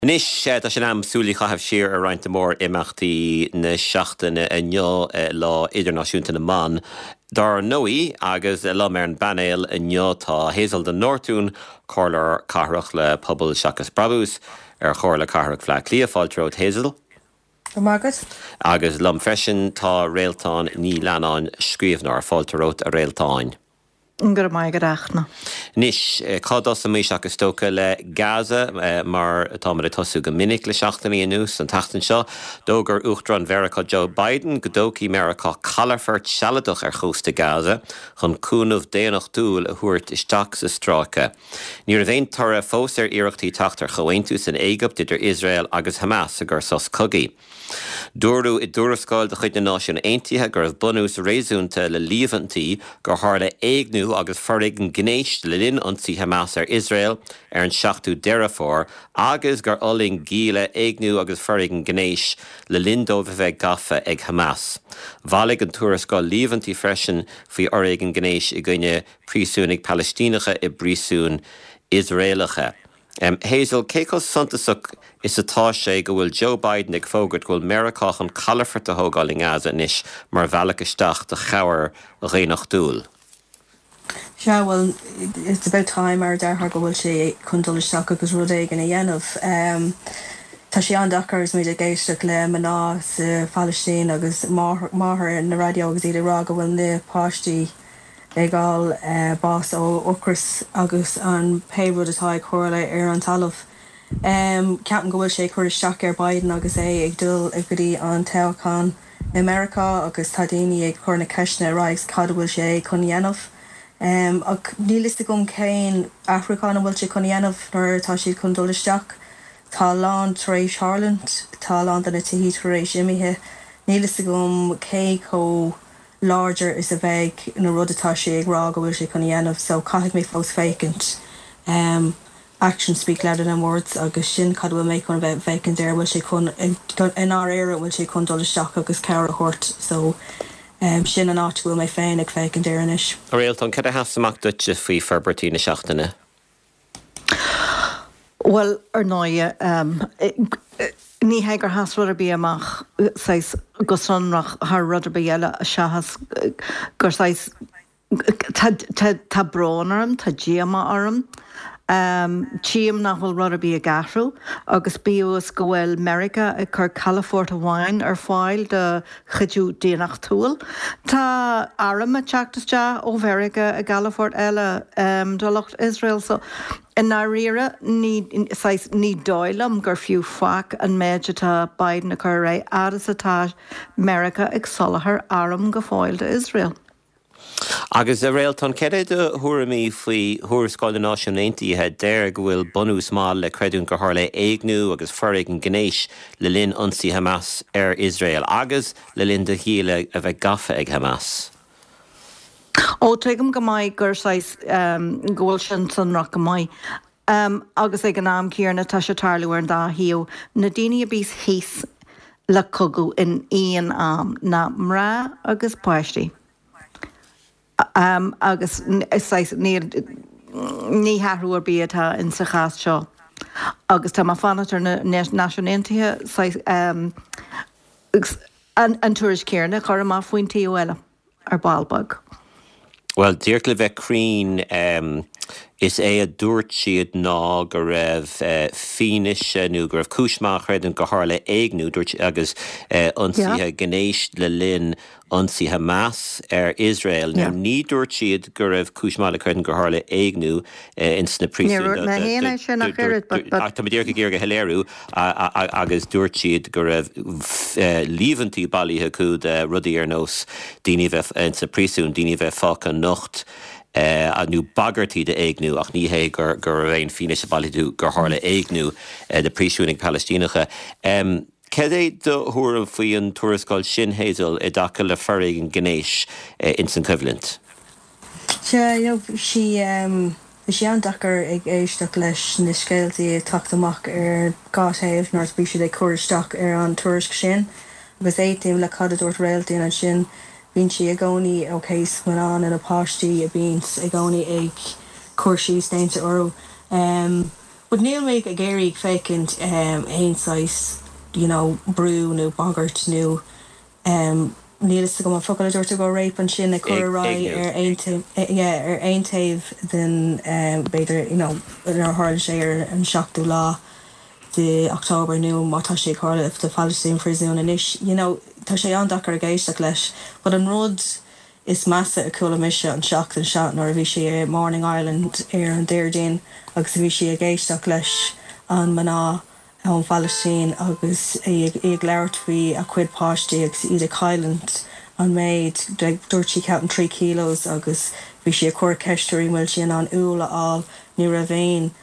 Nis tá sin am súlí chahab siar a roiint mór imachtaí na seachtaine inneo lá idirnáisiúnta na man. Dar nóí agus lá mar an banéil inneo tá héal den Nortún choir carach le pobl seachas brabús chóir le carach fle líafáiltród héal. Agus lom freisin tá réaltáin ní leanáin scríomhnar fáiltarót a réaltáin. Gur mai goachna. Nis cádas mí agus tóca le Gaza mar tá mar tosú go minic le seachtaí anús an tatan seo, dógur uchtran Verá Joe Biden go dóí America calafert seadach chústa Gaza chun cúnmh déanaach dúil a thuirt isteach sa strácha. Ní a bhéon tar fós iirechttaí tatar chohaintú san Égypt idir Israel agus Hamas a gur sos cogaí. Dúrú I dúrascáil de chuid na náisiún aontaithe gur bunús réúnta le líomhantaí gur tharla éagnú agus forraigh an gnéis le linn ionsaí Hamas Israel an seachtú deirefór agus gur oling gíle éagnú agus forraigh an gnéis le lindómh bheith gafa ag Hamas. Bhalig an túrascáil líomhantaí freisin faoi oraigh an gnéis I gcuine príosúnnig Palestínacha I bríosún Israelacha. Hazel, cécos santasach is atá sé go bhfuil Joe Biden ag fógart go bhfuil Mericach an calafart a thógáil in Gaza inis mar bhealach isteach de chabhar a réanach dúil. Yeah, well, it's about time ar dearthar go bhfuil sé chun dul isteach agus rud éigin a dhéanamh. Tá sé an dachar is muid a géisteach le maná sa Palestín agus máthair na radio agus iad rá go bhfuil na páistí legal bás ó Ocras agus an peirúd atá ag chomhairle ar an talamh. Ceapan go bhfuil sé chuir isteach ar Biden agus ag dul ag godaí an teachán America agus tá daoine ag chuir na ceisna ráis cad bhfuil sé chun dhéanamh. Ach níliste gom céin Africán bhfuil sé chun dhéanamh nuair tá siad chun dul isteach. Tá lán taréis Harland, tá lán den na tithí taréis imithe. Níliste gom cé có larger is a bheith na rud atá sé ag rá go bhfuil sé chun dhéanamh, so caithfidh mé fós fécint. Actions speak louder than words agus sin cad bhfuil mé chun bheith fécint ar bhfuil sé chun in our éire bhfuil sé chun dul isteach agus cear a chóirt, so sin an áit bhfuil mé féin ag fécint ar inis. Réalton, cad a hasamach duite faoi forbartí na seachtaine? Well, ar náide, ní hegur has rud a bí amach go sonrach th rud a béile a seachas gur tá brán arm, tá díama arm. Tíam nach bhfuil rud a bí a gahrú, agus bíos go bhfuil America ag chur Calafort amháin ar fáil de chuidú déanaach túil. Tá aram a teachtaiste ó Verica a Calafort eile dolacht Israel, so in na rire ní dóilam gur fiú fach an méide tá Biden a chur ré agus atá America ag solahar aram go fáil de Israel. Agus a réalton céad a thuairí faoi thuairscáil na náisiúntaithe déir go bhfuil bunús má le creidún go tharla éagnú agus forraigh an gnéis le linn ionsaí Hamas ar Israel agus le linn de chéile a bheith gafa ag Hamas. Ó tuigim go maiid gur ggóil sin sanrach go maiid. Agus ag an náam cíarna tá sé tarlú ar an dá hiú na daoine a bís híos le cogu in íon am na mrá agus páistí. Agus ní hathúar bí atá in sa chas seo. Agus tá má fanatar na náisiúntaithe an tuairis céarna chur má faoin taobh eile ar ballbag. Well, dírt le bheith crín is é a dúirt siad ná go raibh finis nó go raibh cúismach an go tharla éagnú dúirt agus ionsaithe gnéis le linn ionsaí Hamas ar Israel. Now, ní dúirt siad go raibh cúismach le chuireann go tharla éagnú in sna príosún. Tá dtíir go ggéir go heléirú agus dúirt siad go raibh líomhantaí bailíthe cúd rudaí ar nós daoine bheith in sa príosún daoine bheith fáca nocht a nú bagartí de éagnú ach ní hé gur réon finis bailú gur tharla éagnú de príosúnnig Palestínacha. Cad é do thuair faoi an tuarascáil sin Hazel I dtaca le forraigh an gnéis in san coimhlint? Sí an dachar ag éisteach leis na scéaltaí tacht-amach ar gátaobh nar bhí siad ag chuiristeach ar an tuairisc sin, agus éitim le cad a dúirt réaltaí an sin bhíonn si a gcónaí ó céis man an in a páistí a bhíonn a gcónaí ag cuairsí déanta orú. But Neil make a Gary vacant ein size, brew new boggart new Neil is to go fuck to go rape and shin a rai ein tave then better in our hard share and shock to law the October new Matashi Carla if the Palestine prison and ish Tashi on Dakar Gaish Clash but on road is massa a cool mission and shocked and shot nor Vichy Morning Ireland air and there Jane agus Vichy a Gaish Clash on Mana on Palestine agus a glart fi a quid pashti agus ida Kylant on made dirty count 3 kilos agus Vichy a core kestering wilchin on Ula all near a vein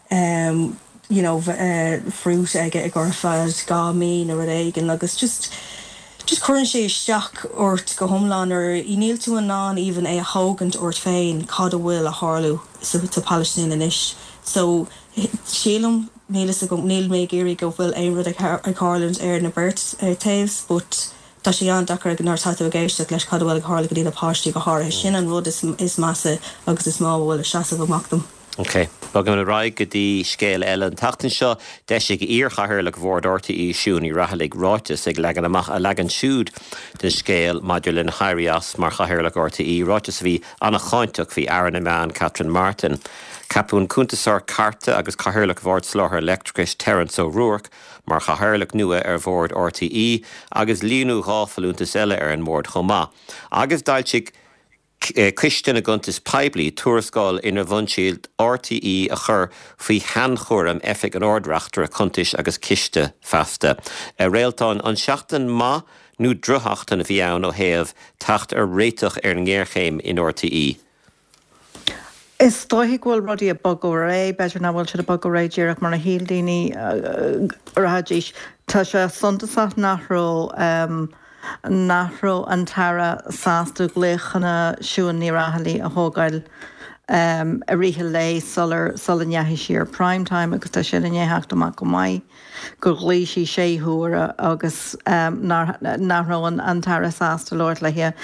fruit ag a gorfad ga mean or egg and agus just currently shock or to go homeland or kneel to a non even a hogant or fein cod a will a harlow so to Palestine and ish so Sheelum Neil me Gary go will a rud a Carland air na Bert taves but Tashi an Dakar gnor tatu gaish that lesh cod a will a harlow could either pashti go har shin and rud is massa agus is small will a shasa go mock them. Okay. Bagam na raig go dtí scéal eile an tachtain seo deisig íorchathir le bhór ortaí í siún í rathaigh ráitis ag legan amach a legan siúd den scéal maidir linn Harias mar chathir le ortaí ráitis bhí anna chaintach bhí Aaron Eman Catherine Martin Capún cúntasár carta agus chathir le bhór sláthair electricus Terence O'Rourke mar chathir le nua bhór ortaí agus líonú gáfalúntas eile an mór chomá agus dailsigh Christian Aguntis Pibli, Tuarascal in a Vunshield, RTE a chur, fi han churam effig an ordrachter a kuntish agus kiste fasta. A railton an shachten ma, nu druhachten a viaun o hev, tacht reitach an gearchéim in RTE. Is stoig wel rodi a bog o rei, better na wel a bog o rei jirach mar na hil dini rajish. Tasha sondasach nachro Nahro an tara sástu gléchana siúan ní rathalaí a thógáil a ríthe lei sular neathaí siar prime time agus tá sin a néhacht amach go maiid go gléisí sé thuaire agus Nahro an tara sástu Lord lethe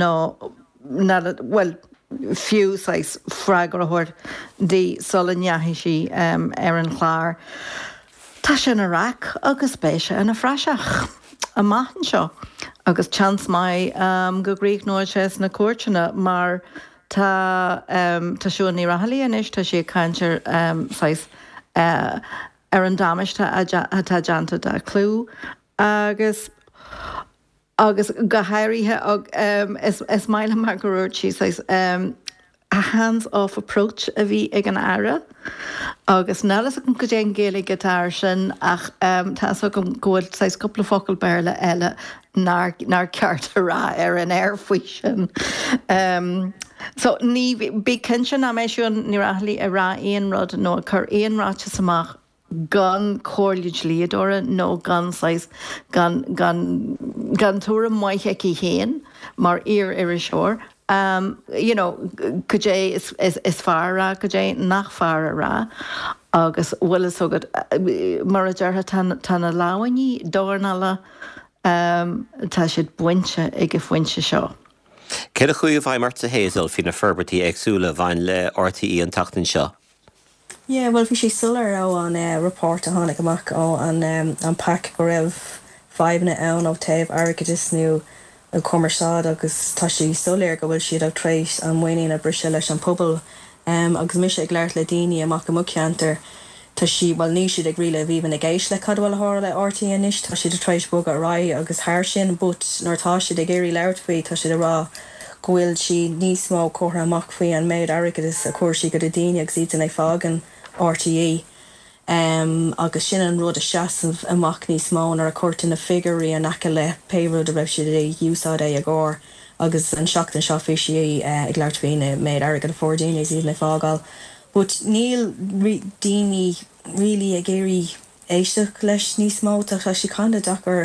well fiú sais freigar a thuir dí sular neathaí si an chláir tá sin a rac agus béise in a freiseach a maithan seo agus chance mai go gríoch nóir sé na cuairteanna mar tá siúan ní rathalaí inis tá sé caintear sais ar an dámaiste atá deanta de clú agus go hairithe is maile mar go raibh sí sais a hands-off approach a bhí ag an aire agus nelas an go dé géala gitar sin ach tá go ghfuil sais couple focail bearla eile nar ceart rá ar an air faoi sin. So ní bí cin sin am éisiún ní rathalaí a rá aon rud nó chur aon ráte samach gan cóirliúd líadóra nó gan sais gan túra maitheicí héin mar ar a seoir. Could is far ra, could nach far ra, agus will is so good. Marajarha tana lawani dornala tashid buincha igif wincha shaw. Keda chuy of Marta Hazel fina ferberty exula vain le RTE and tachtin shaw. Yeah, well, fi she suller on report on a gamak on pack gorev 5 na own of tave arikadis new. A commercial agus tashi solir go will she have trace and winning a brisha and pobble agus misha glart le dini a makamukianter tashi well ni should agree live even a gaish le cadwell hor le RT anish tashi the trace bug at rai agus harshin but nor tashi the gary lart fi tashi the raw gwil she ni small corra makfi and made arikadis of course she got a dini exit and a fog and RTE agus sin an rud a seasamh a mach níos mó ar a cuairteanna figurí an aice le péród a raibh siad é úsáid é a gcóir agus an seach an seo fiisi ag leart féine méid airgad a fórdíine íad le fágáil. But níl daoine rilí a géirí éisteach leis níos mó tá si chuna dachar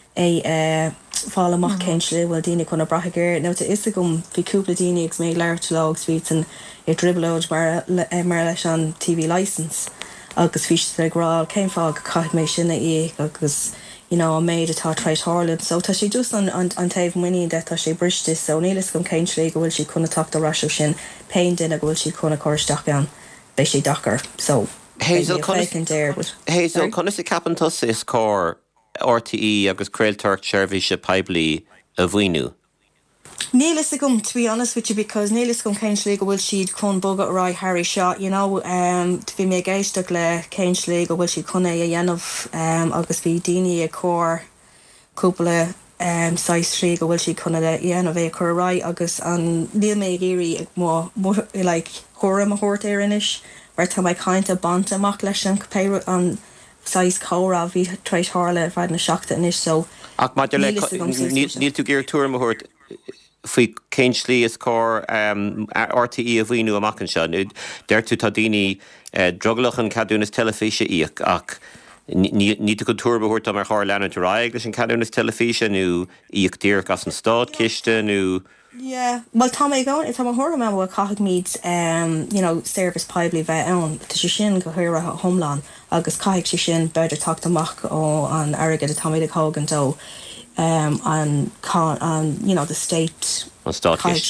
é fáil amach céint le bhfuil daoine chuna brathagéir. Nó tá is a gom bhí cúpla daoine agus méid leart legus vítan i dribbleóid mar leis an TV license. Agus fish the grál came fog caught me sin agus a maid atá trait Harland so tá she just on taobh winning that tá she bristis so nílas gom céint le go bhfuil she chuna tucht a rasú sin pein din a go bhfuil she chuna choristeach an bei she Dakar so Hazel Hazel conas I capantas is cór RTE agus Creilteart Seirbhíse Peblií a bhhainú. Neelis gum, to be honest with you, because Neelis gum Cainsley go will she'd con bugger right Harry shot, to be me geistach le Cainsley go will she con a yen of agus be dini a core couple size 3 go will she con a yen of a core right agus and Neil me giri more like horror ma hort erinish where time I kind of bant a mock lesh and pay on size cora vi try harle right na shocked inish so Ach ma need to gear tour ma hort Fui Cainsley is cór RTE a bhhainú amach an seo. Deirtú tá daoine druglach an cadúnas telefíse íoc ach ní go túrbhúirt am ar cháir leanú ráig leis an cadúnas telefíse nó íoc díoch as an stád ciste nó Yeah, well Tom I go if I'm a horror man with cahig meets service Peblií bheith ann tá sé sin go thuir a homlan agus caiigh sé sin beidir tacht amach ó an airgad a Tommy de Cogan dó and the state caiig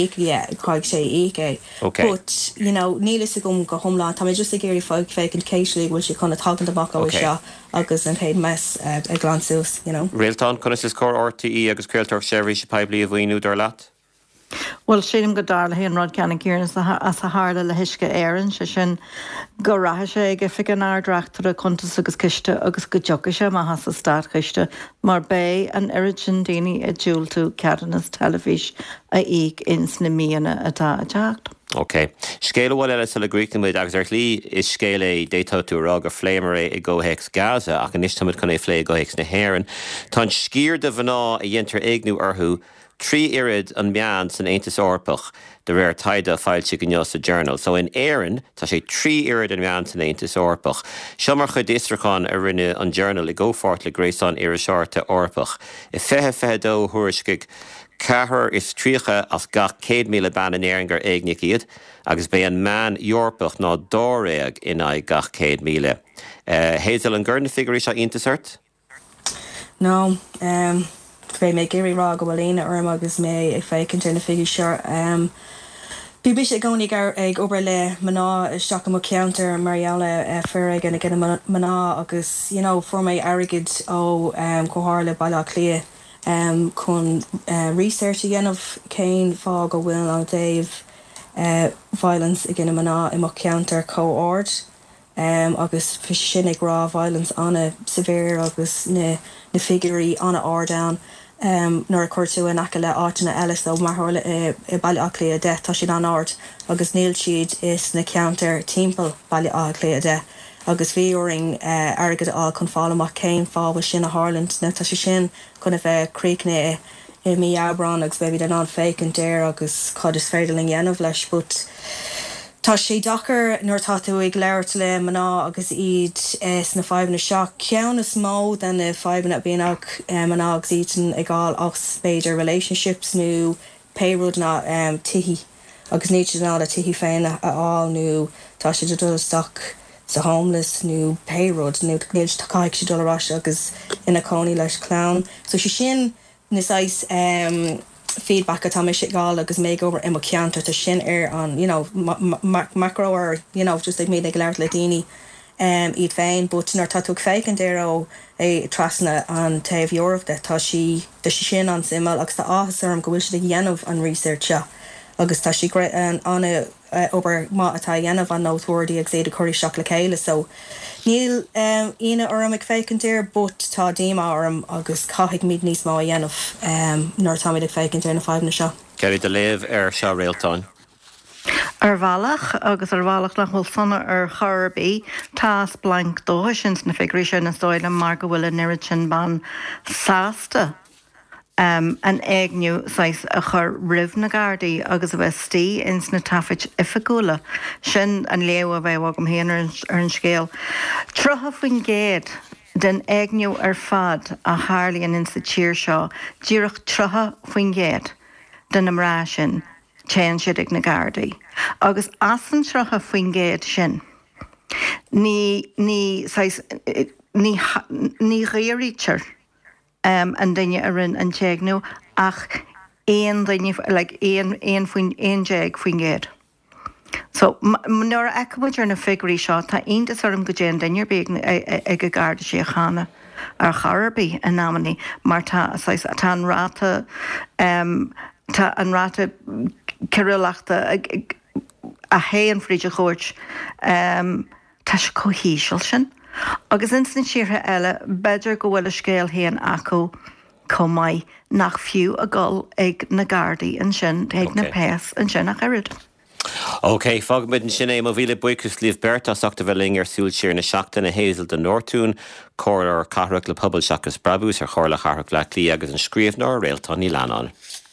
sé éige. Okay. But nílas a gom go homlan Tá just a géirí fág fécinn Cainsley bhfuil sé chuna tagan de bach ó seo agus an chéad mes a glanús, Réaltán conas is cór RTE agus Creilteart Seirbhíse Peblií a bhhainú dar leat? Well, sílim go dála hí an rud ceanna cíarn as a hála le hiisce éireann se sin go ratha sé ag fi an ardreachtar a contas agus ciste agus go joca sé má has a stát ciste mar bé an irisin daoine a dúil tú ceannas telefís a íg ins na míana atá a teacht. Ok. Scéile bhil eile le Greekmuid agus ar lí is scéile détá tú rag ar fléimar é i ggóhéics Gaza ach an istamid chun é flé ggóhéics na Héireann. Tá scír de bhaná a dhéantar éagnú orthú trí irid an meán san Aontas Eorpach de réir taide fáilte go neos a journal. So in Éireann tá sé trí irid an meán san Aontas Eorpach. Seo mar chud éisteachán a rinne an journal i ggófort le gréasán Irisárta Eorpach. I fethe dó thuairiscigh Cahar is tríocha as gach 100 míle banna éiringar éagnic iad, agus bé an man Eorpach ná dóréag in agh gach 100 míle. Hazel an gurna figurí seo intasart? No, Bé mé géirí rá go bhléine orm agus mé ag fécinn na figiú seo. Bí bis gcónig ag obair le maná isteach mo counter Mariala fer ag gana maná agus for mé airgid ó chothir le bailá clia chun research dhéanamh céin fá go bhfuil an Dave violence i gana maná i mo counter co-ord agus fi sin ag rá violence anna severe agus na figurí anna ardown nor a cuatú an acha le áitina eiles ó marthla i bailí aclí a de tá sin an ard agus níl siad is na counter timppel bailí aclí a de agus bhíoring agad á chun fálamach céim fábha sin a Harland na tá sé sin chuna bheith críicne i mí Abran agus bheith den an fécinn déir agus cad is féidirling dhéanamh leis but tá sé dachar nuair tá tú ag leirt le maná agus iad sna 5 na seo ceann is mó den na 5 na bíach maná agus ítan ag gáil ach spéidir relationships nó payroad na tihí agus níte ná a tihí féin aáil nó tá sé de dulteach sa homeless nó payroad nó níl caiic sé dulrás agus ina cóí leis clown so sé sin nisáis feedback at Thomas gáil agus méid over im ceantar tá sin an macro or just like made ag leir le daoine iad féin but nar tá tú fécinn déir ó é trasna an taobh Eorpach de tá si sin an simil agus tá áthasarm go bhfuil si dhéanamh an research seo agus tá si anna obair má atá dhéanamh an nótóirí ag séad a choirí seach le chéile so níl ina orm ag fécinn déir but tá déima orm agus caiigh míad níos má dhéanamh nuair tá ag fécinn déir na 5 na seo. Ceir de léamh ar seo réaltáin. Ar bhealach agus ar bhealach nach bhfuil sanna ar charbí tás blank dó sin na figurí sin na stoile mar go bhfuil nirid sin ban sásta. An éagniu sais a chur rih na gardaí agus a bheith tí ins na tafid ifigúla sin an léo a bheith agam héanaar ar an scéal. Trotha faoin géad den éagniu ar fad a hálíonn in sa tír seo, díreach trotha faoin géad den amrá sin téan siad ag na gardaí. Agus as an trotha faoin géad sin, ní réirítear an duine a rinn an teagnú ach éon duine éon faoin éon déag faoin géad. So nuair a eicebaidir na figurí seo tá aontas orm go déan dainir bé ag go garda sé a chana ar charabí a námaní mar tá an ráta tá an ráta ceirileachta a héan fríide chóirt tá se cohíisiil sin. Agus instant siirthe eile beidir go bhfuil a scéal héan acu comai nach fiú a gáil ag na gardaí an sin ag na pés an sin nach irid. Ok, fagmid an sinné má bhíle buchas líomh berta achta bheling ar súil siar na seachtain na héal den Nortún, cóir ar carach le pobl seachas brabús ar chóir le charach le lí agus an scríomhná réaltáí leanán.